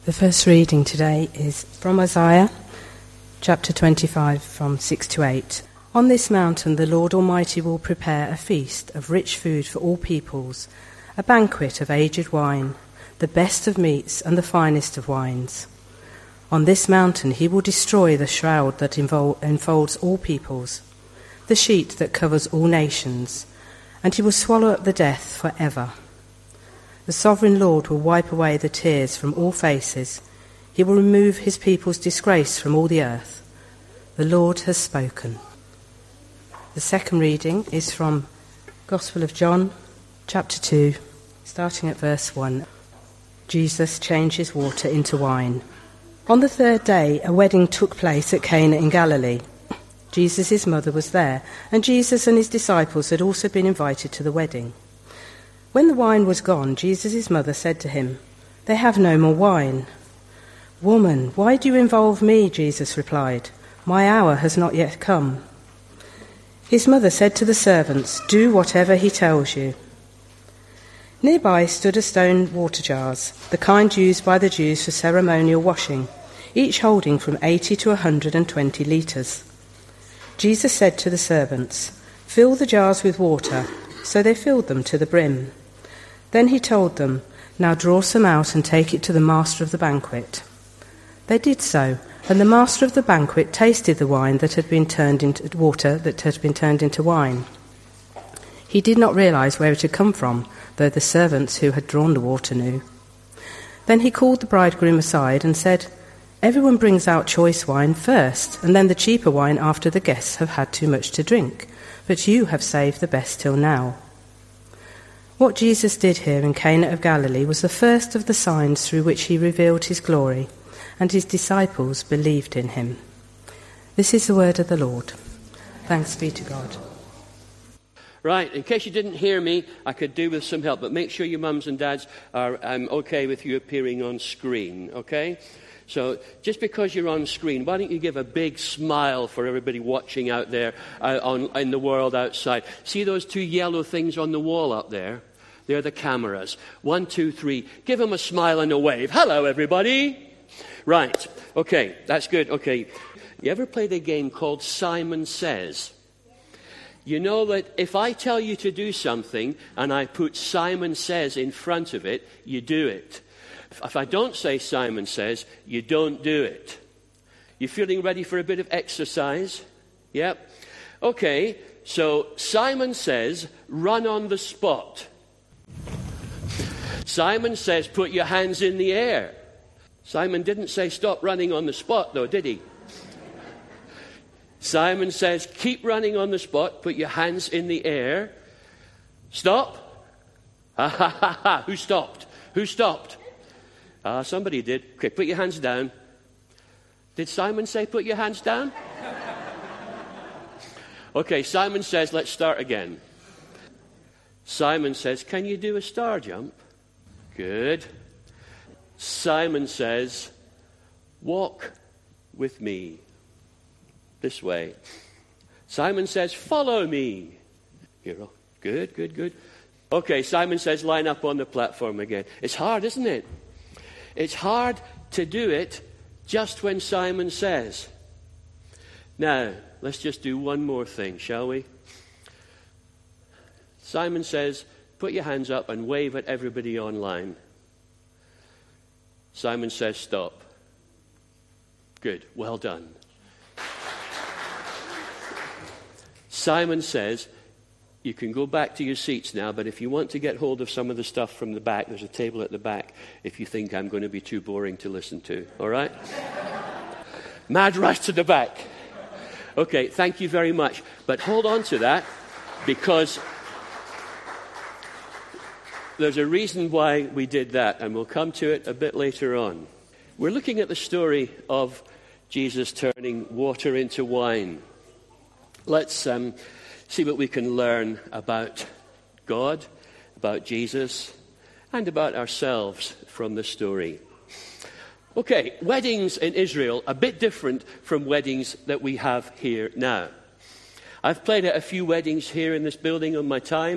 The first reading today is from Isaiah, chapter 25, from 6 to 8. On this mountain the Lord Almighty will prepare a feast of rich food for all peoples, a banquet of aged wine, the best of meats and the finest of wines. On this mountain he will destroy the shroud that enfolds all peoples, the sheet that covers all nations, and he will swallow up the death forever. The sovereign Lord will wipe away the tears from all faces. He will remove his people's disgrace from all the earth. The Lord has spoken. The second reading is from Gospel of John, chapter 2, starting at verse 1. Jesus changes water into wine. On the third day, a wedding took place at Cana in Galilee. Jesus' mother was there, and Jesus and his disciples had also been invited to the wedding. When the wine was gone, Jesus' mother said to him, "They have no more wine." "Woman, why do you involve me?" Jesus replied. "My hour has not yet come." His mother said to the servants, "Do whatever he tells you." Nearby stood a stone water jars, the kind used by the Jews for ceremonial washing, each holding from 80 to 120 litres. Jesus said to the servants, "Fill the jars with water," so they filled them to the brim. Then he told them, "Now draw some out and take it to the master of the banquet." They did so, and the master of the banquet tasted the wine that had been turned into water that had been turned into wine. He did not realize where it had come from, though the servants who had drawn the water knew. Then he called the bridegroom aside and said, "Everyone brings out choice wine first, and then the cheaper wine after the guests have had too much to drink, but you have saved the best till now." What Jesus did here in Cana of Galilee was the first of the signs through which he revealed his glory, and his disciples believed in him. This is the word of the Lord. Thanks be to God. Right, in case you didn't hear me, I could do with some help, but make sure your mums and dads are okay with you appearing on screen, okay? So just because you're on screen, why don't you give a big smile for everybody watching out there in the world outside? See those two yellow things on the wall up there? They're the cameras. 1, 2, 3. Give them a smile and a wave. Hello, everybody. Right. Okay, that's good. Okay. You ever played a game called Simon Says? You know that if I tell you to do something and I put Simon Says in front of it, you do it. If I don't say Simon Says, you don't do it. You feeling ready for a bit of exercise? Yep. Okay, so Simon Says, run on the spot. Simon Says, put your hands in the air. Simon didn't say stop running on the spot, though, did he? Simon Says, keep running on the spot, put your hands in the air. Stop. Ha ha ha ha. Who stopped? Who stopped? Somebody did. Okay, put your hands down. Did Simon say put your hands down? Okay, Simon Says, let's start again. Simon Says, can you do a star jump? Good. Simon Says, walk with me this way. Simon Says, follow me. Hero. Good, good, good. Okay, Simon Says, line up on the platform again. It's hard, isn't it? It's hard to do it just when Simon says. Now, let's just do one more thing, shall we? Simon Says, put your hands up and wave at everybody online. Simon Says, stop. Good, well done. Simon Says, you can go back to your seats now, but if you want to get hold of some of the stuff from the back, there's a table at the back if you think I'm going to be too boring to listen to. All right? Mad rush to the back. Okay, thank you very much. But hold on to that, because there's a reason why we did that, and we'll come to it a bit later on. We're looking at the story of Jesus turning water into wine. Let's see what we can learn about God, about Jesus, and about ourselves from the story. Okay, weddings in Israel, a bit different from weddings that we have here now. I've played at a few weddings here in this building on my time.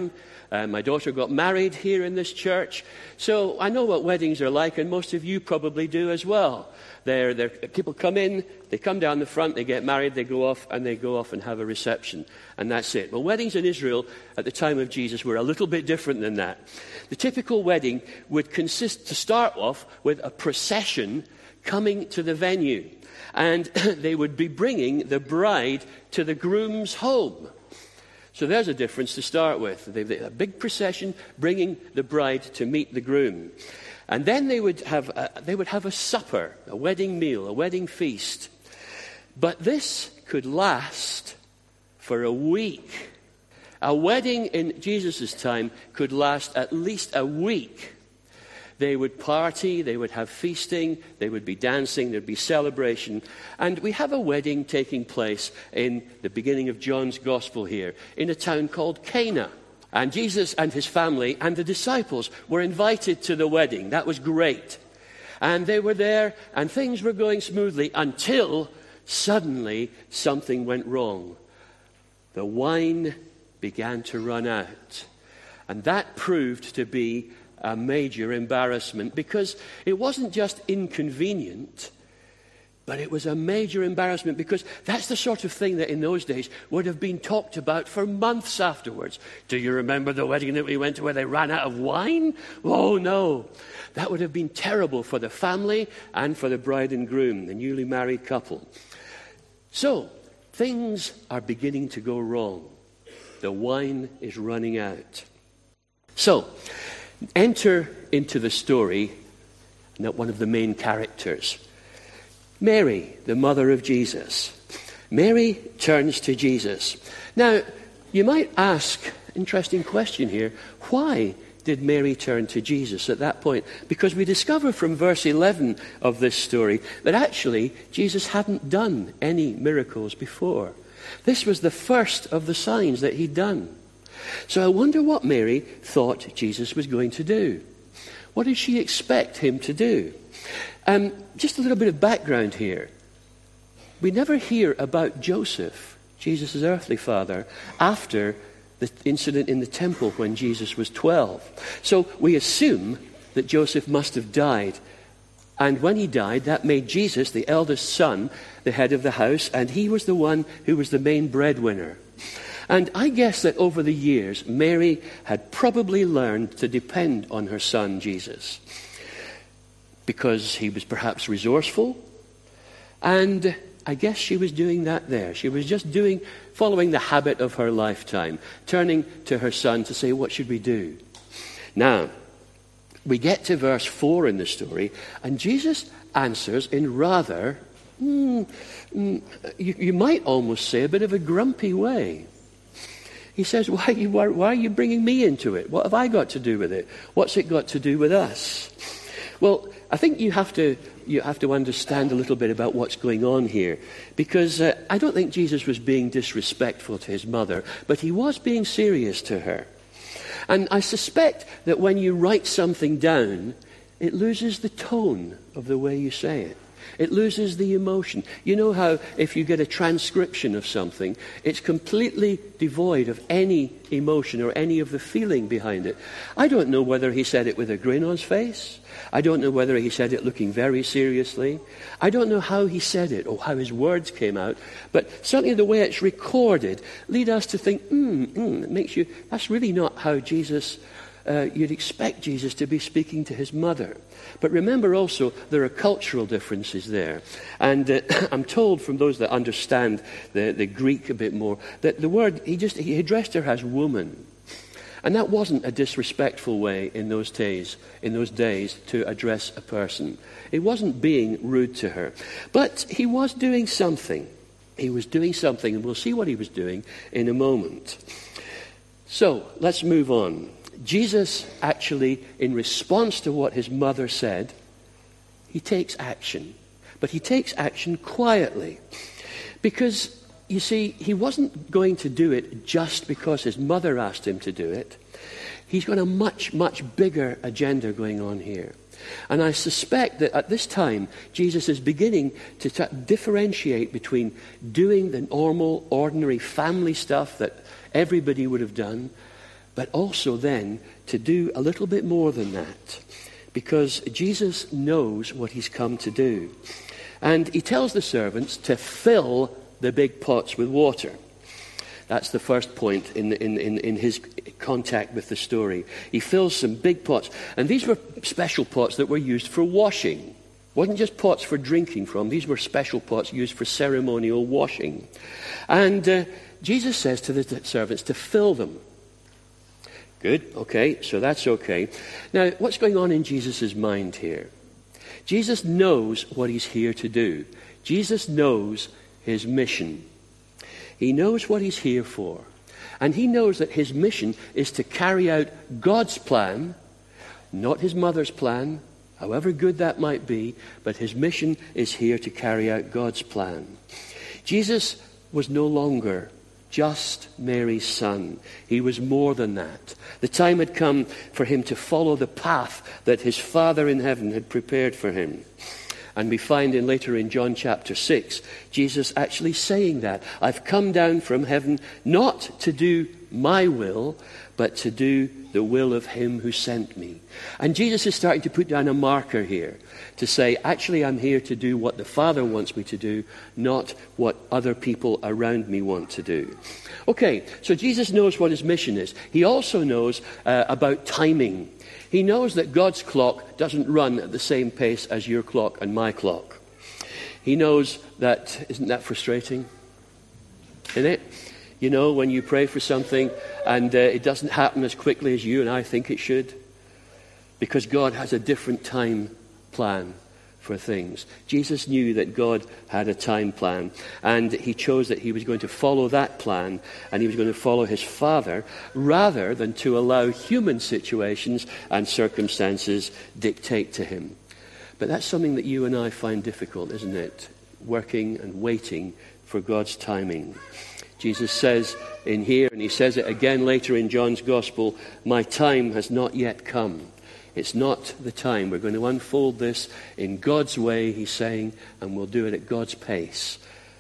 My daughter got married here in this church. So I know what weddings are like, and most of you probably do as well. People come in, they come down the front, they get married, they go off and have a reception. And that's it. Well, weddings in Israel at the time of Jesus were a little bit different than that. The typical wedding would consist, to start off, with a procession coming to the venue. And they would be bringing the bride to the groom's home. So there's a difference to start with. A big procession bringing the bride to meet the groom. And then they would have a supper, a wedding meal, a wedding feast. But this could last for a week. A wedding in Jesus' time could last at least a week. They would party, they would have feasting, they would be dancing, there'd be celebration. And we have a wedding taking place in the beginning of John's Gospel here, in a town called Cana. And Jesus and his family and the disciples were invited to the wedding. That was great. And they were there, and things were going smoothly until suddenly something went wrong. The wine began to run out. And that proved to be a major embarrassment, because it wasn't just inconvenient, but it was a major embarrassment, because that's the sort of thing that in those days would have been talked about for months afterwards. Do you remember the wedding that we went to where they ran out of wine? Oh, no. That would have been terrible for the family and for the bride and groom, the newly married couple. So, things are beginning to go wrong. The wine is running out. So, enter into the story one of the main characters. Mary, the mother of Jesus. Mary turns to Jesus. Now, you might ask, interesting question here, why did Mary turn to Jesus at that point? Because we discover from verse 11 of this story that actually Jesus hadn't done any miracles before. This was the first of the signs that he'd done. So I wonder what Mary thought Jesus was going to do. What did she expect him to do? Just a little bit of background here. We never hear about Joseph, Jesus' earthly father, after the incident in the temple when Jesus was 12. So we assume that Joseph must have died. And when he died, that made Jesus, the eldest son, the head of the house, and he was the one who was the main breadwinner. And I guess that over the years, Mary had probably learned to depend on her son, Jesus, because he was perhaps resourceful. And I guess she was doing that there. She was just following the habit of her lifetime, turning to her son to say, what should we do? Now, we get to verse 4 in the story, and Jesus answers in rather, you might almost say, a bit of a grumpy way. He says, why are you bringing me into it? What have I got to do with it? What's it got to do with us? Well, I think you have to understand a little bit about what's going on here, because I don't think Jesus was being disrespectful to his mother, but he was being serious to her. And I suspect that when you write something down, it loses the tone of the way you say it. It loses the emotion. You know how if you get a transcription of something, it's completely devoid of any emotion or any of the feeling behind it. I don't know whether he said it with a grin on his face. I don't know whether he said it looking very seriously. I don't know how he said it or how his words came out. But certainly the way it's recorded lead us to think, it makes you, that's really not how Jesus, you'd expect Jesus to be speaking to his mother. But remember also, there are cultural differences there. And I'm told from those that understand the Greek a bit more, that the word, he addressed her as woman. And that wasn't a disrespectful way in those days to address a person. It wasn't being rude to her. But he was doing something. He was doing something, and we'll see what he was doing in a moment. So, let's move on. Jesus actually, in response to what his mother said, he takes action. But he takes action quietly. Because, you see, he wasn't going to do it just because his mother asked him to do it. He's got a much, much bigger agenda going on here. And I suspect that at this time, Jesus is beginning to differentiate between doing the normal, ordinary family stuff that everybody would have done, but also then to do a little bit more than that, because Jesus knows what he's come to do. And he tells the servants to fill the big pots with water. That's the first point in his contact with the story. He fills some big pots. And these were special pots that were used for washing. It wasn't just pots for drinking from. These were special pots used for ceremonial washing. And Jesus says to the servants to fill them. Good, okay, so that's okay. Now, what's going on in Jesus' mind here? Jesus knows what he's here to do. Jesus knows his mission. He knows what he's here for. And he knows that his mission is to carry out God's plan, not his mother's plan, however good that might be, but his mission is here to carry out God's plan. Jesus was no longer just Mary's son. He was more than that. The time had come for him to follow the path that his Father in heaven had prepared for him. And we find later in John chapter 6, Jesus actually saying that. I've come down from heaven not to do my will, but to do the will of him who sent me. And Jesus is starting to put down a marker here to say, actually, I'm here to do what the Father wants me to do, not what other people around me want to do. Okay, so Jesus knows what his mission is. He also knows about timing. He knows that God's clock doesn't run at the same pace as your clock and my clock. He knows that, isn't that frustrating? Isn't it? You know, when you pray for something and it doesn't happen as quickly as you and I think it should, because God has a different time plan for things. Jesus knew that God had a time plan, and he chose that he was going to follow that plan, and he was going to follow his Father rather than to allow human situations and circumstances dictate to him. But that's something that you and I find difficult, isn't it? Working and waiting for God's timing. Jesus says in here, and he says it again later in John's Gospel, my time has not yet come. It's not the time. We're going to unfold this in God's way, he's saying, and we'll do it at God's pace.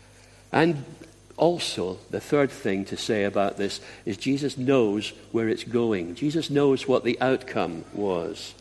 And also, the third thing to say about this is Jesus knows where it's going. Jesus knows what the outcome was.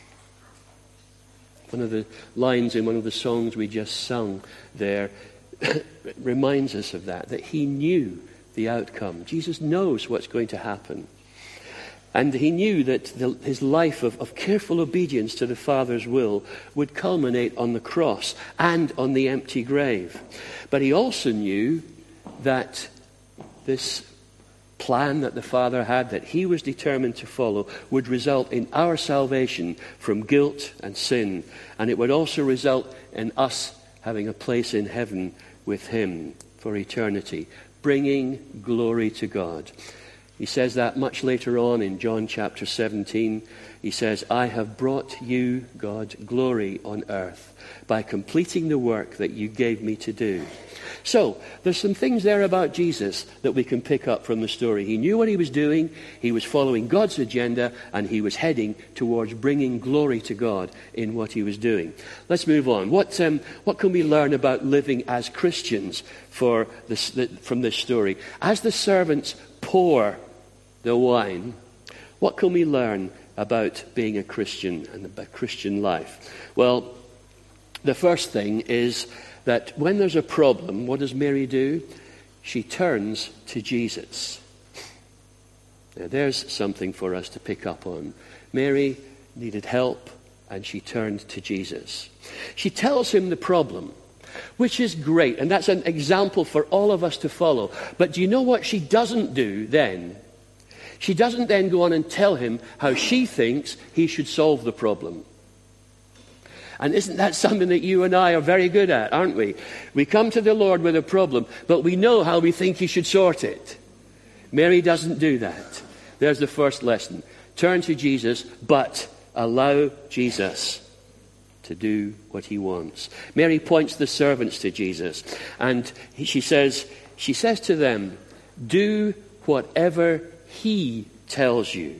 One of the lines in one of the songs we just sung there reminds us of that he knew the outcome. Jesus knows what's going to happen. And he knew that his life of careful obedience to the Father's will would culminate on the cross and on the empty grave. But he also knew that this plan that the Father had, that he was determined to follow, would result in our salvation from guilt and sin. And it would also result in us having a place in heaven with him for eternity, bringing glory to God. He says that much later on in John chapter 17. He says, I have brought you, God, glory on earth by completing the work that you gave me to do. So, there's some things there about Jesus that we can pick up from the story. He knew what he was doing, he was following God's agenda, and he was heading towards bringing glory to God in what he was doing. Let's move on. What can we learn about living as Christians from this story? As the servants pour the wine, what can we learn about being a Christian and about Christian life? Well, the first thing is that when there's a problem, what does Mary do? She turns to Jesus. Now, there's something for us to pick up on. Mary needed help, and she turned to Jesus. She tells him the problem, which is great, and that's an example for all of us to follow. But do you know what she doesn't do then? She doesn't then go on and tell him how she thinks he should solve the problem. And isn't that something that you and I are very good at, aren't we? We come to the Lord with a problem, but we know how we think he should sort it. Mary doesn't do that. There's the first lesson. Turn to Jesus, but allow Jesus to do what he wants. Mary points the servants to Jesus, and she says to them, do whatever he tells you.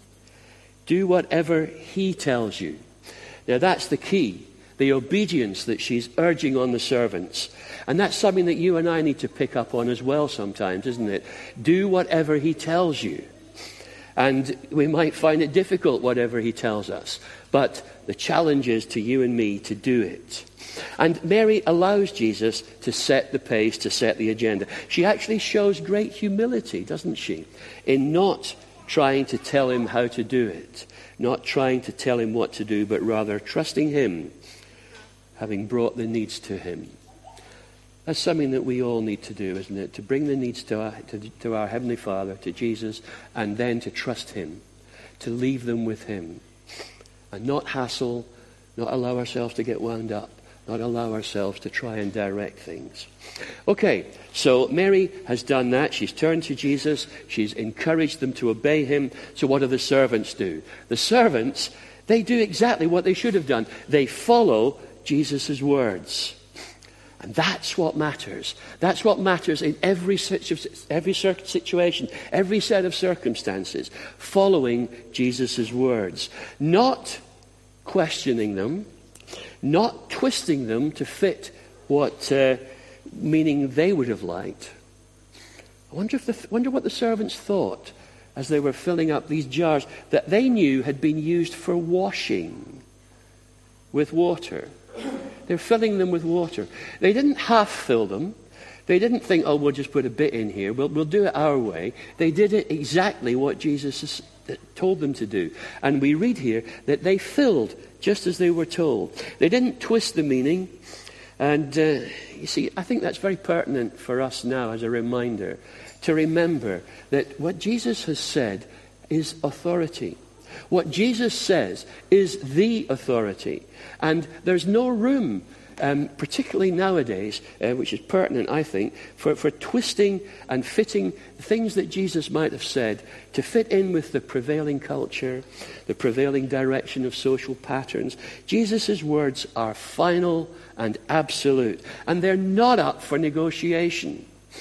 Do whatever he tells you. Now that's the key, the obedience that she's urging on the servants. And that's something that you and I need to pick up on as well sometimes, isn't it? Do whatever he tells you. And we might find it difficult, whatever he tells us. But the challenge is to you and me to do it. And Mary allows Jesus to set the pace, to set the agenda. She actually shows great humility, doesn't she, in not trying to tell him how to do it, not trying to tell him what to do, but rather trusting him, having brought the needs to him. That's something that we all need to do, isn't it? To bring the needs to our Heavenly Father, to Jesus, and then to trust him, to leave them with him, and not hassle, not allow ourselves to get wound up, not allow ourselves to try and direct things. Okay, so Mary has done that. She's turned to Jesus. She's encouraged them to obey him. So what do the servants do? The servants, they do exactly what they should have done. They follow Jesus' words. And that's what matters. That's what matters in every situation, every set of circumstances. Following Jesus' words. Not questioning them, not twisting them to fit what meaning they would have liked. I wonder what the servants thought as they were filling up these jars that they knew had been used for washing with water. They're filling them with water. They didn't half fill them. They didn't think, oh, we'll just put a bit in here. We'll do it our way. They did it exactly what Jesus told them to do. And we read here that they filled just as they were told. They didn't twist the meaning. And you see, I think that's very pertinent for us now as a reminder to remember that what Jesus has said is authority. What Jesus says is the authority. And there's no room, particularly nowadays, which is pertinent, I think, for twisting and fitting things that Jesus might have said to fit in with the prevailing culture, the prevailing direction of social patterns. Jesus' words are final and absolute, and they're not up for negotiation.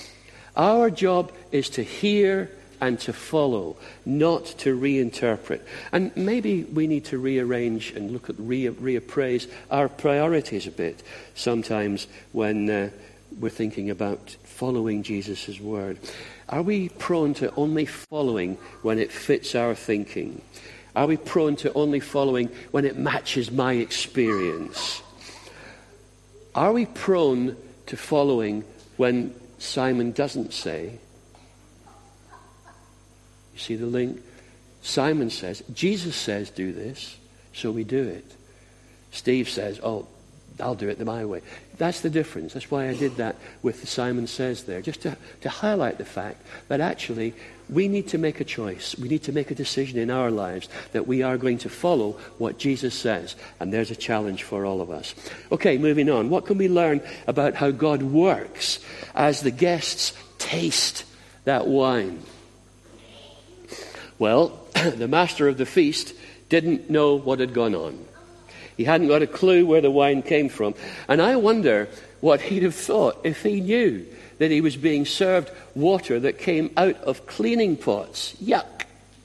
Our job is to hear and to follow, not to reinterpret. And maybe we need to rearrange and look at reappraise our priorities a bit sometimes when we're thinking about following Jesus' word. Are we prone to only following when it fits our thinking? Are we prone to only following when it matches my experience? Are we prone to following when Simon doesn't say? You see the link? Simon says, Jesus says do this, so we do it. Steve says, oh, I'll do it my way. That's the difference. That's why I did that with the Simon Says there, just to highlight the fact that actually we need to make a choice. We need to make a decision in our lives that we are going to follow what Jesus says. And there's a challenge for all of us. Okay, moving on. What can we learn about how God works as the guests taste that wine? Well, the master of the feast didn't know what had gone on. He hadn't got a clue where the wine came from. And I wonder what he'd have thought if he knew that he was being served water that came out of cleaning pots. Yuck.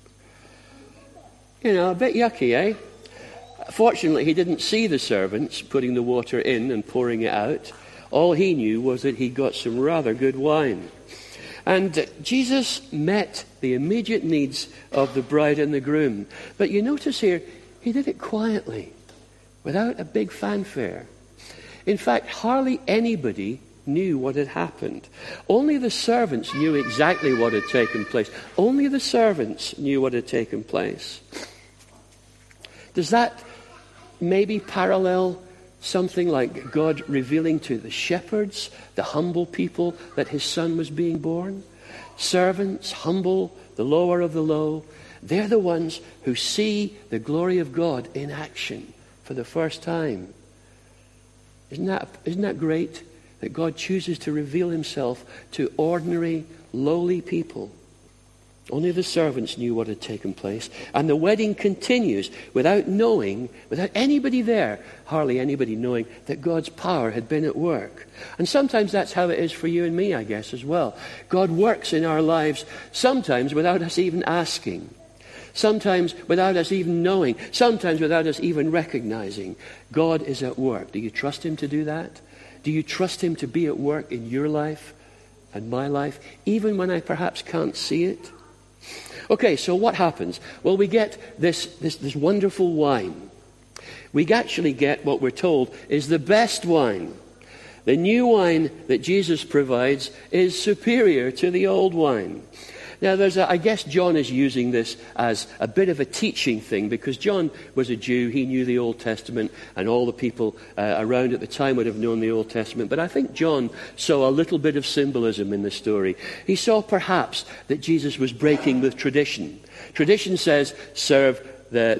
You know, a bit yucky, eh? Fortunately, he didn't see the servants putting the water in and pouring it out. All he knew was that he'd got some rather good wine. And Jesus met the immediate needs of the bride and the groom. But you notice here, he did it quietly, without a big fanfare. In fact, hardly anybody knew what had happened. Only the servants knew exactly what had taken place. Only the servants knew what had taken place. Does that maybe parallel something like God revealing to the shepherds, the humble people, that his son was being born? Servants, humble, the lower of the low, they're the ones who see the glory of God in action for the first time. Isn't that great that God chooses to reveal himself to ordinary, lowly people? Only the servants knew what had taken place. And the wedding continues without anybody there, hardly anybody knowing that God's power had been at work. And sometimes that's how it is for you and me, I guess, as well. God works in our lives sometimes without us even asking. Sometimes without us even knowing. Sometimes without us even recognizing. God is at work. Do you trust him to do that? Do you trust him to be at work in your life and my life, even when I perhaps can't see it? Okay, so what happens? Well, we get this wonderful wine. We actually get what we're told is the best wine. The new wine that Jesus provides is superior to the old wine. Now, I guess John is using this as a bit of a teaching thing, because John was a Jew. He knew the Old Testament, and all the people around at the time would have known the Old Testament. But I think John saw a little bit of symbolism in the story. He saw perhaps that Jesus was breaking with tradition. Tradition says, serve the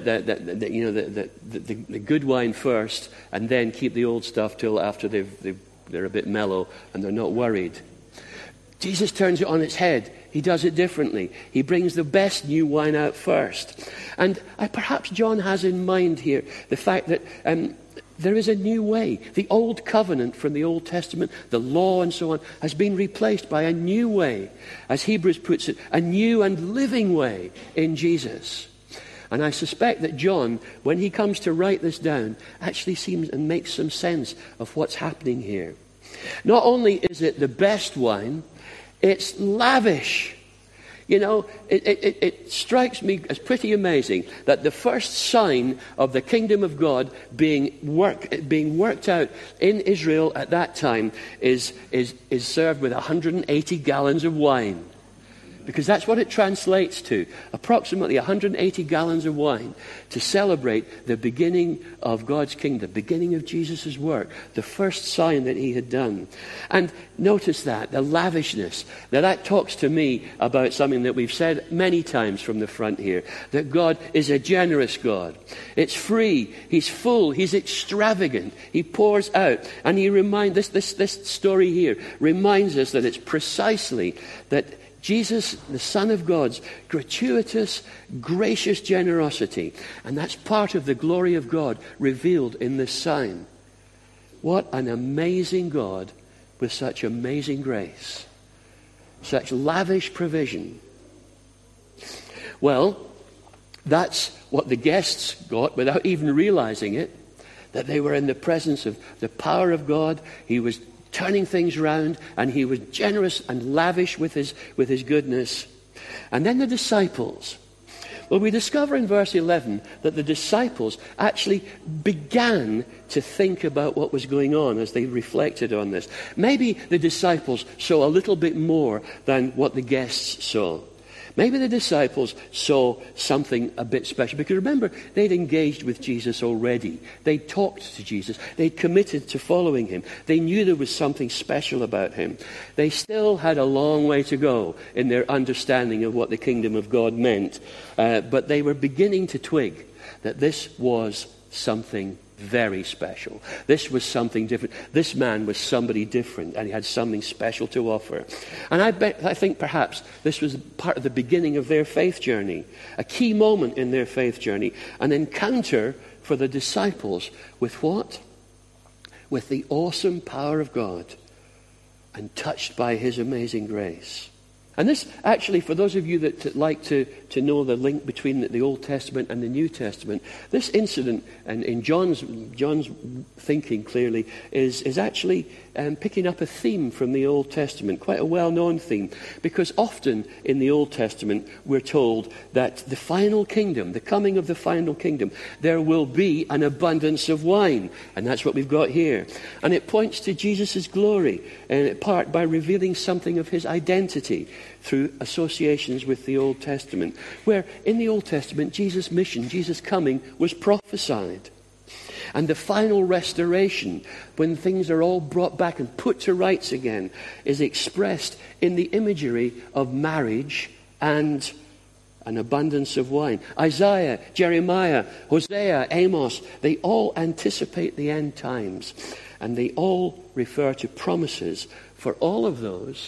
good wine first, and then keep the old stuff till after they're a bit mellow and they're not worried. Jesus turns it on its head. He does it differently. He brings the best new wine out first. And perhaps John has in mind here the fact that there is a new way. The old covenant from the Old Testament, the law and so on, has been replaced by a new way. As Hebrews puts it, a new and living way in Jesus. And I suspect that John, when he comes to write this down, actually seems and makes some sense of what's happening here. Not only is it the best wine, it's lavish. You know, it strikes me as pretty amazing that the first sign of the kingdom of God being worked out in Israel at that time is served with 180 gallons of wine. Because that's what it translates to. Approximately 180 gallons of wine to celebrate the beginning of God's kingdom, beginning of Jesus' work, the first sign that he had done. And notice that, the lavishness. Now that talks to me about something that we've said many times from the front here, that God is a generous God. It's free, he's full, he's extravagant, he pours out. And he reminds, this story here reminds us that it's precisely that Jesus, the Son of God's gratuitous, gracious generosity. And that's part of the glory of God revealed in this sign. What an amazing God with such amazing grace. Such lavish provision. Well, that's what the guests got without even realizing it. That they were in the presence of the power of God. He was turning things round, and he was generous and lavish with his goodness. And then the disciples. Well, we discover in verse 11 that the disciples actually began to think about what was going on as they reflected on this. Maybe the disciples saw a little bit more than what the guests saw. Maybe the disciples saw something a bit special. Because remember, they'd engaged with Jesus already. They'd talked to Jesus. They'd committed to following him. They knew there was something special about him. They still had a long way to go in their understanding of what the kingdom of God meant. But they were beginning to twig that this was something very special. This was something different. This man was somebody different, and he had something special to offer. And I think perhaps this was part of the beginning of their faith journey, a key moment in their faith journey, an encounter for the disciples with what? With the awesome power of God, and touched by his amazing grace. And this, actually, for those of you that like to know the link between the Old Testament and the New Testament, this incident, and in John's thinking clearly, is actually picking up a theme from the Old Testament, quite a well-known theme. Because often in the Old Testament, we're told that the final kingdom, the coming of the final kingdom, there will be an abundance of wine. And that's what we've got here. And it points to Jesus' glory, in part by revealing something of his identity through associations with the Old Testament, where in the Old Testament, Jesus' mission, Jesus' coming, was prophesied. And the final restoration, when things are all brought back and put to rights again, is expressed in the imagery of marriage and an abundance of wine. Isaiah, Jeremiah, Hosea, Amos, they all anticipate the end times. And they all refer to promises for all of those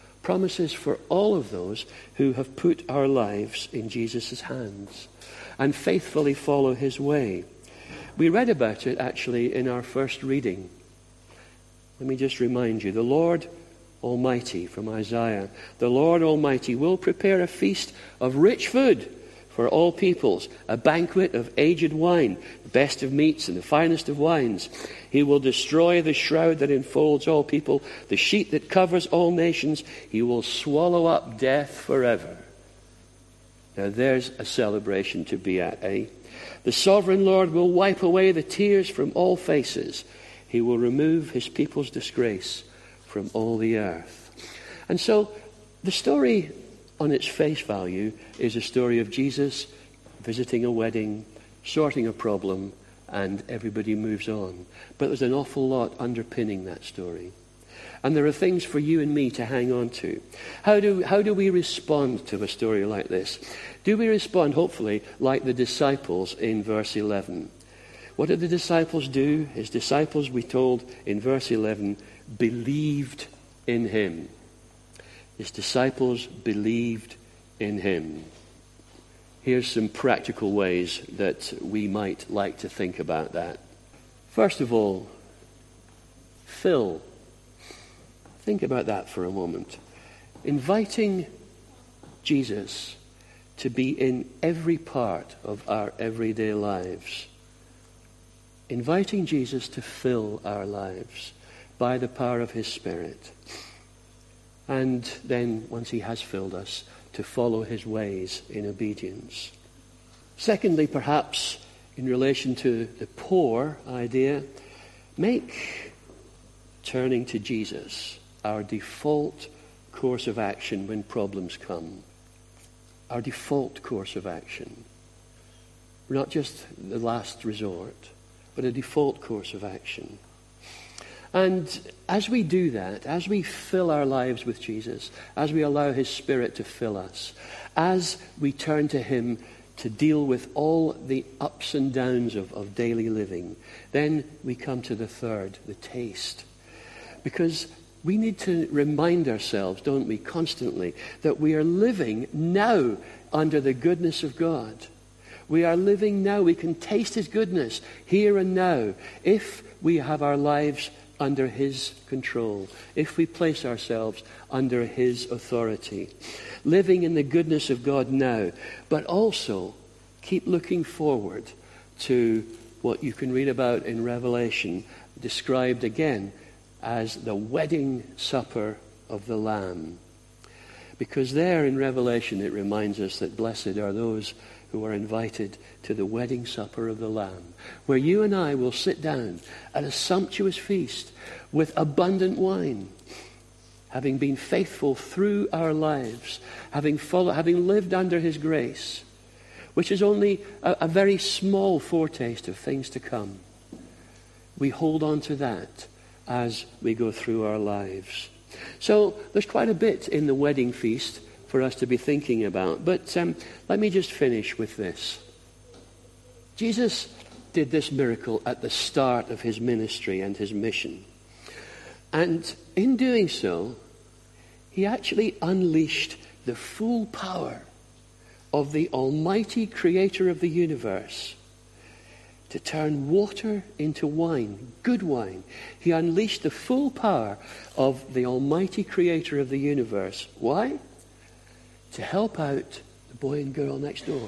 who have put our lives in Jesus' hands and faithfully follow his way. We read about it actually in our first reading. Let me just remind you, the Lord Almighty, from Isaiah, the Lord Almighty will prepare a feast of rich food for all peoples, a banquet of aged wine, the best of meats and the finest of wines. He will destroy the shroud that enfolds all people, the sheet that covers all nations. He will swallow up death forever. Now there's a celebration to be at, eh? The sovereign Lord will wipe away the tears from all faces. He will remove his people's disgrace from all the earth. And so the story on its face value is a story of Jesus visiting a wedding, sorting a problem, and everybody moves on. But there's an awful lot underpinning that story. And there are things for you and me to hang on to. How do we respond to a story like this? Do we respond, hopefully, like the disciples in verse 11? What did the disciples do? His disciples, we told in verse 11, believed in him. His disciples believed in him. Here's some practical ways that we might like to think about that. First of all, fill. Think about that for a moment. Inviting Jesus to be in every part of our everyday lives. Inviting Jesus to fill our lives by the power of his Spirit. And then, once he has filled us, to follow his ways in obedience. Secondly, perhaps, in relation to the poor idea, make turning to Jesus our default course of action when problems come. Our default course of action. Not just the last resort, but a default course of action. And as we do that, as we fill our lives with Jesus, as we allow his Spirit to fill us, as we turn to him to deal with all the ups and downs of daily living, then we come to the third, the taste. Because we need to remind ourselves, don't we, constantly, that we are living now under the goodness of God. We are living now. We can taste his goodness here and now if we have our lives under his control, if we place ourselves under his authority. Living in the goodness of God now, but also keep looking forward to what you can read about in Revelation, described again as the wedding supper of the Lamb. Because there in Revelation it reminds us that blessed are those who are invited to the wedding supper of the Lamb, where you and I will sit down at a sumptuous feast with abundant wine, having been faithful through our lives, having lived under his grace, which is only a very small foretaste of things to come. We hold on to that as we go through our lives. So there's quite a bit in the wedding feast for us to be thinking about. But let me just finish with this. Jesus did this miracle at the start of his ministry and his mission. And in doing so, he actually unleashed the full power of the Almighty Creator of the universe to turn water into wine, good wine. He unleashed the full power of the Almighty Creator of the universe. Why? To help out the boy and girl next door.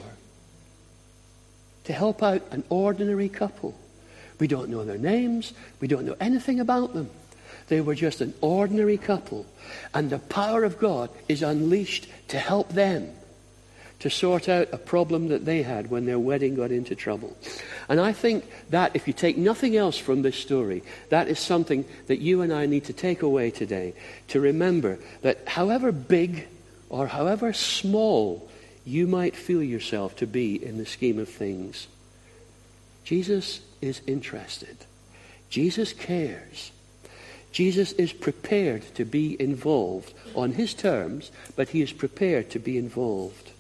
To help out an ordinary couple. We don't know their names. We don't know anything about them. They were just an ordinary couple. And the power of God is unleashed to help them to sort out a problem that they had when their wedding got into trouble. And I think that if you take nothing else from this story, that is something that you and I need to take away today, to remember that however big or however small you might feel yourself to be in the scheme of things, Jesus is interested. Jesus cares. Jesus is prepared to be involved on his terms, but he is prepared to be involved.